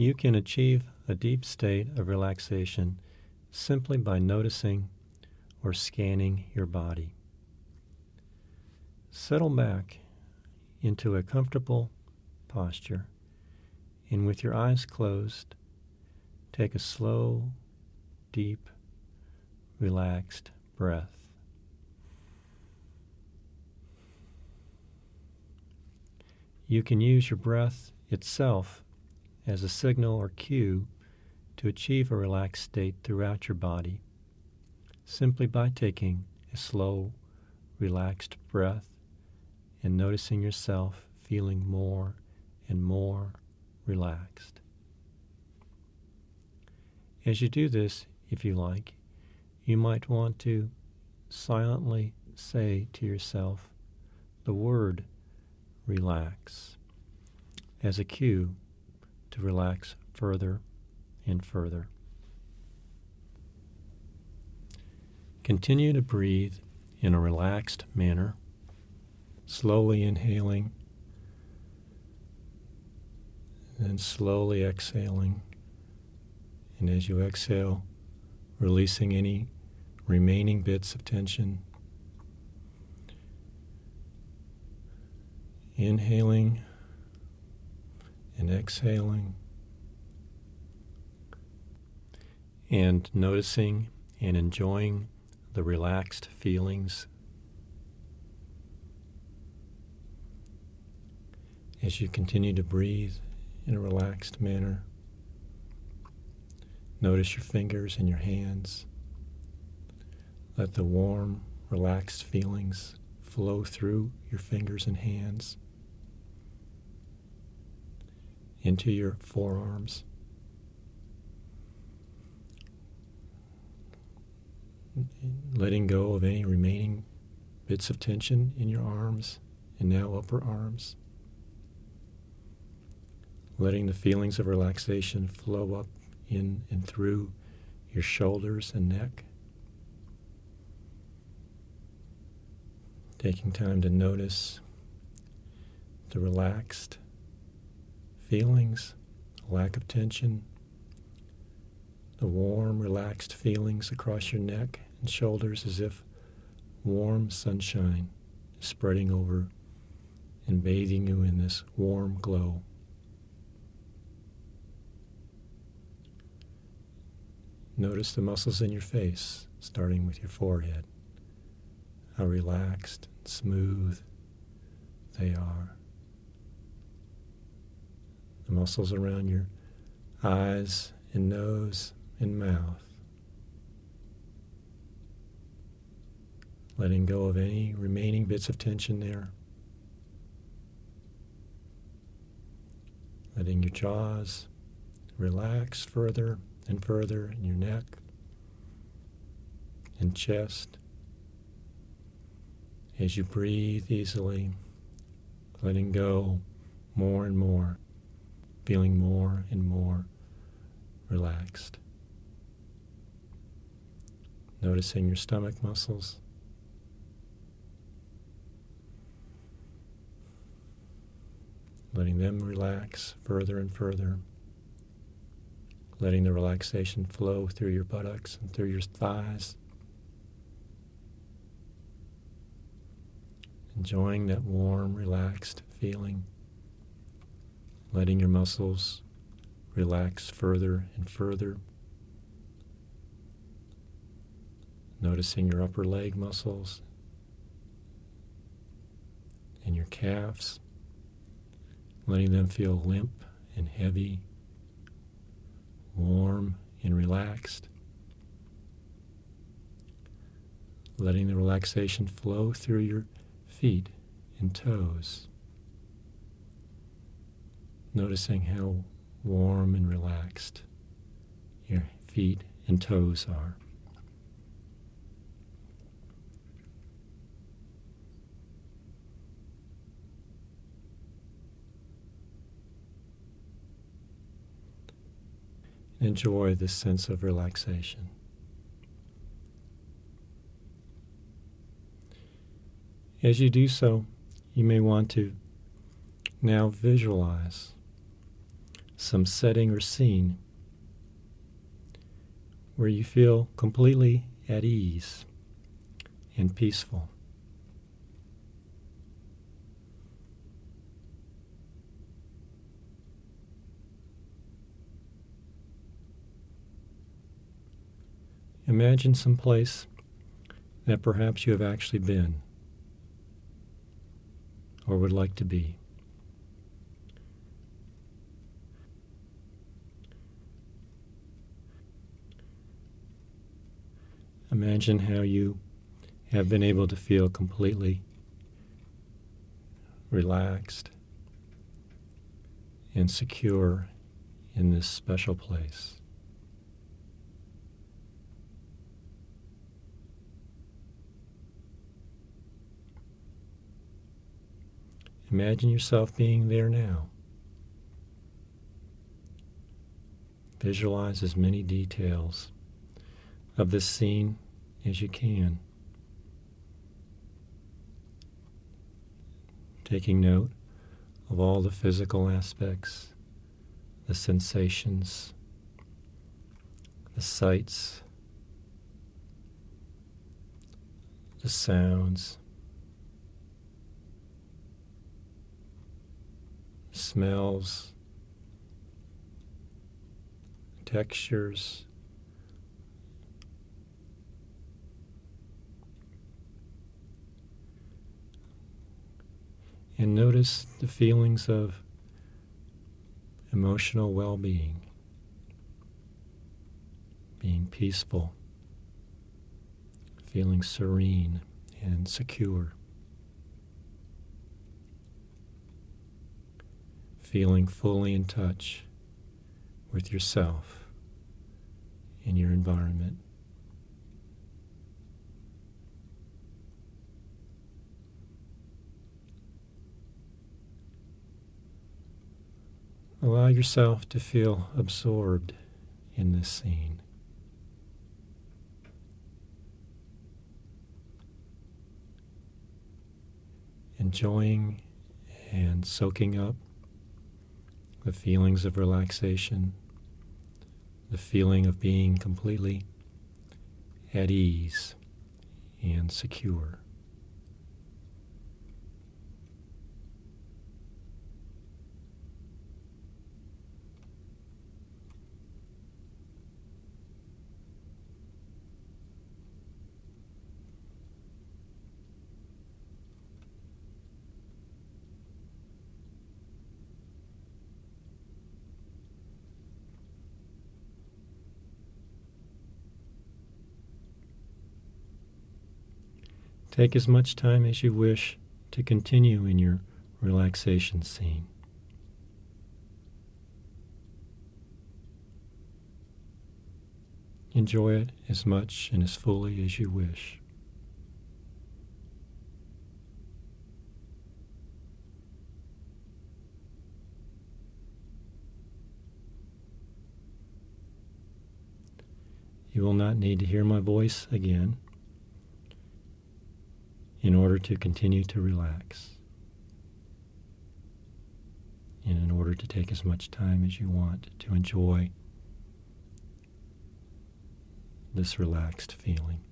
You can achieve a deep state of relaxation simply by noticing or scanning your body. Settle back into a comfortable posture, and with your eyes closed, take a slow, deep, relaxed breath. You can use your breath itself as a signal or cue to achieve a relaxed state throughout your body, simply by taking a slow, relaxed breath and noticing yourself feeling more and more relaxed. As you do this, if you like, you might want to silently say to yourself the word relax as a cue to relax further and further. Continue to breathe in a relaxed manner, slowly inhaling and slowly exhaling. And as you exhale, releasing any remaining bits of tension. Inhaling and exhaling, and noticing and enjoying the relaxed feelings as you continue to breathe in a relaxed manner. Notice your fingers and your hands. Let the warm, relaxed feelings flow through your fingers and hands into your forearms. Letting go of any remaining bits of tension in your arms and now upper arms. Letting the feelings of relaxation flow up in and through your shoulders and neck. Taking time to notice the relaxed feelings, lack of tension, the warm, relaxed feelings across your neck and shoulders as if warm sunshine is spreading over and bathing you in this warm glow. Notice the muscles in your face, starting with your forehead, how relaxed and smooth they are. The muscles around your eyes and nose and mouth. Letting go of any remaining bits of tension there. Letting your jaws relax further and further in your neck and chest. As you breathe easily, letting go more and more, feeling more and more relaxed. Noticing your stomach muscles. Letting them relax further and further. Letting the relaxation flow through your buttocks and through your thighs. Enjoying that warm, relaxed feeling. Letting your muscles relax further and further. Noticing your upper leg muscles and your calves. Letting them feel limp and heavy, warm and relaxed. Letting the relaxation flow through your feet and toes. Noticing how warm and relaxed your feet and toes are. Enjoy this sense of relaxation. As you do so, you may want to now visualize some setting or scene where you feel completely at ease and peaceful. Imagine some place that perhaps you have actually been or would like to be. Imagine how you have been able to feel completely relaxed and secure in this special place. Imagine yourself being there now. Visualize as many details of this scene as you can, taking note of all the physical aspects, the sensations, the sights, the sounds, smells, textures, and notice the feelings of emotional well-being, being peaceful, feeling serene and secure, feeling fully in touch with yourself and your environment. Allow yourself to feel absorbed in this scene. Enjoying and soaking up the feelings of relaxation, the feeling of being completely at ease and secure. Take as much time as you wish to continue in your relaxation scene. Enjoy it as much and as fully as you wish. You will not need to hear my voice again in order to continue to relax, and in order to take as much time as you want to enjoy this relaxed feeling.